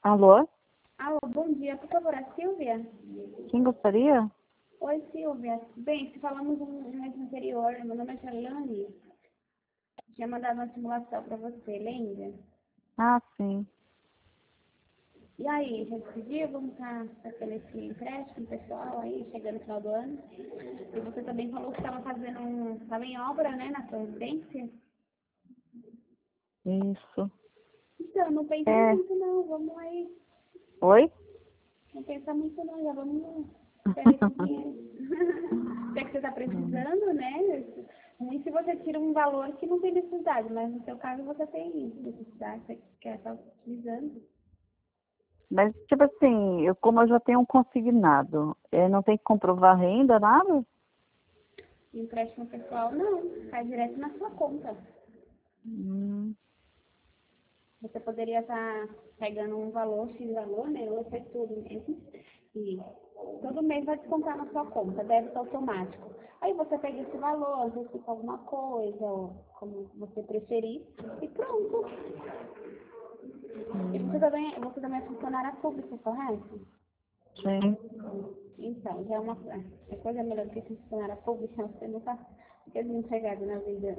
Alô? Alô, bom dia. Por favor, a Silvia? Quem gostaria? Oi, Silvia. Bem, se falamos um mês anterior, meu nome é Charlane. Tinha mandado uma simulação para você, lembra? Ah, sim. E aí, já decidiu? Vamos estar fazendo esse empréstimo pessoal aí, chegando no final do ano. E você também falou que estava em obra, né, na sua residência. Isso. Então, não pensa É. muito não, vamos aí. Oi? Não pensa muito não, já vamos pegar esse dinheiro. Sei que você está precisando, né? Ruim se você tira um valor que não tem necessidade, mas no seu caso você tem necessidade, você quer estar utilizando. Mas, tipo assim, como eu já tenho um consignado, não tem que comprovar renda, nada? E empréstimo pessoal não, cai direto na sua conta. Hum, Você poderia estar pegando um valor, X valor, né? Ou ser tudo mesmo. E todo mês vai descontar na sua conta, débito automático. Aí você pega esse valor, antecipa alguma coisa, ou como você preferir, e pronto. E você também é funcionária pública, correto? sim. Então, já é coisa melhor do que ser funcionária pública, você não está desempregado na vida.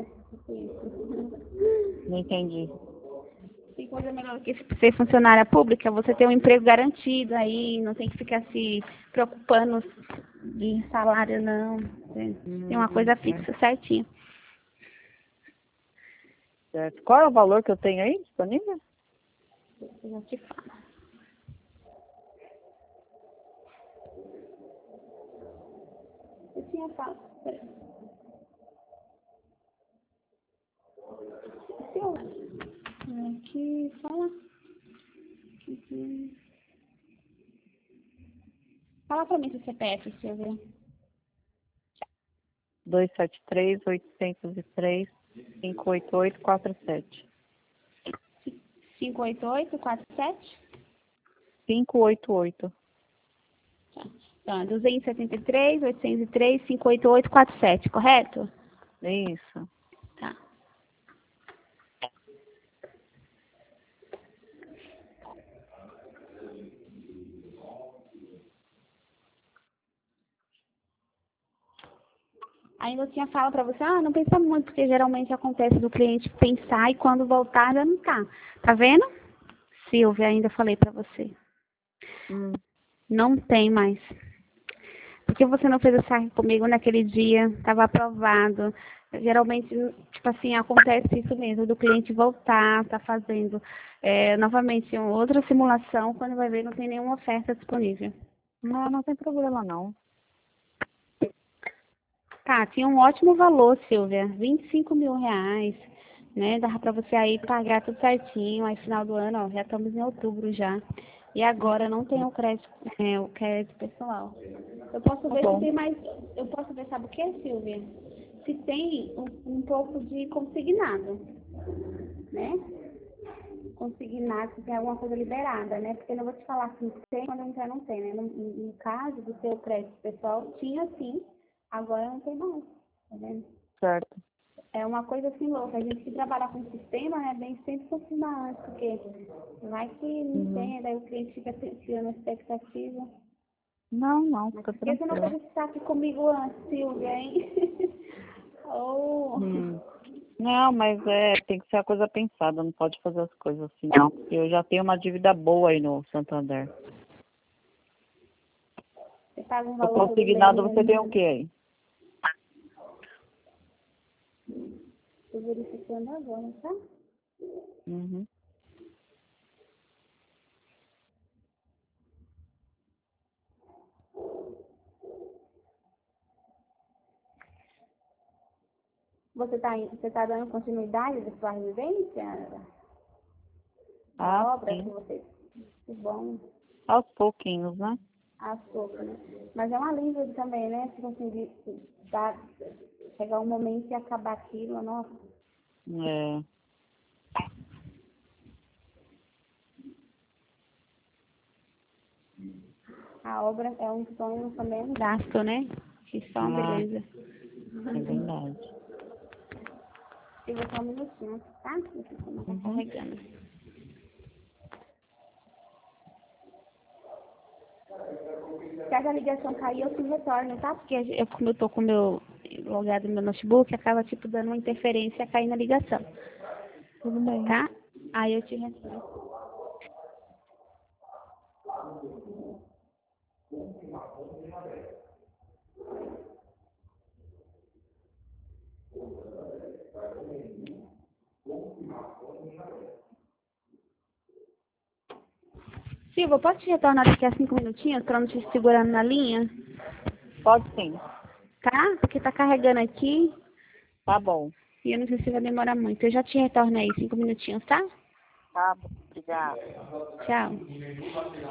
Não entendi. Tem coisa melhor do que ser funcionária pública, você ter um emprego garantido aí, não tem que ficar se preocupando de salário, não. Tem uma coisa fixa, certinho. Certo. Qual é o valor que eu tenho aí disponível? Eu já te falo. Eu tinha falado. Peraí. Aqui, fala. Aqui. Fala pra mim seu CPF, Silvia. 273-803-58847. 58847? 588. Tá. Então, é 273-803-58847, correto? Isso. Tá. Aí eu tinha fala pra você, não pensa muito, porque geralmente acontece do cliente pensar e quando voltar já não tá. Tá vendo? Silvia, ainda falei pra você. Não tem mais. Por que você não fez o saque comigo naquele dia? Estava aprovado. Geralmente, tipo assim, acontece isso mesmo, do cliente voltar, tá fazendo novamente outra simulação, quando vai ver não tem nenhuma oferta disponível. Não, não tem problema não. Tá, tinha um ótimo valor, Silvia, R$ 25.000, né? Dava para você aí pagar tudo certinho, aí final do ano, ó, já estamos em outubro já. E agora não tem o crédito pessoal. Eu posso ver se tem mais, eu posso ver, sabe o que, Silvia? Se tem um pouco de consignado, né? Consignado, se tem alguma coisa liberada, né? Porque eu não vou te falar se tem, quando não tem, né? No caso do seu crédito pessoal, tinha sim, agora não tem mais, tá vendo? Certo. É uma coisa assim louca, a gente que trabalha com sistema, né, bem sempre confirmar antes, porque vai que não tem, daí o cliente fica criando expectativa. Não, Mas fica por que você não tranquilo. fez esse saque comigo antes, Silvia, hein? Oh. Não, mas tem que ser a coisa pensada, não pode fazer as coisas assim, não. Eu já tenho uma dívida boa aí no Santander. Você paga um O valor todo consignado mês, você tem o que aí? estou verificando agora, tá? Uhum. Você tá dando continuidade da sua residência? Ah, A obra que sim. você... Que bom, Aos pouquinhos, né? a sopa, né? Mas é um alívio também, né? Se conseguir chegar um momento e acabar aquilo, nossa. É. A obra é um sonho também, um gasto, né? Que só uma Ah, beleza. é verdade. Eu vou só um minutinho, tá? O sistema tá carregando. caso a ligação cair, eu te retorno, tá? Porque como eu tô com o meu logado no meu notebook, acaba, tipo, dando uma interferência e cair na ligação, Tudo bem. tá? Aí eu te retorno. Silva, posso te retornar daqui a 5 minutinhos pra não te segurando na linha? Pode sim. Tá? Porque tá carregando aqui Tá bom. e eu não sei se vai demorar muito. Eu já te retorno aí 5 minutinhos, tá? Tá bom. Obrigada. Tchau.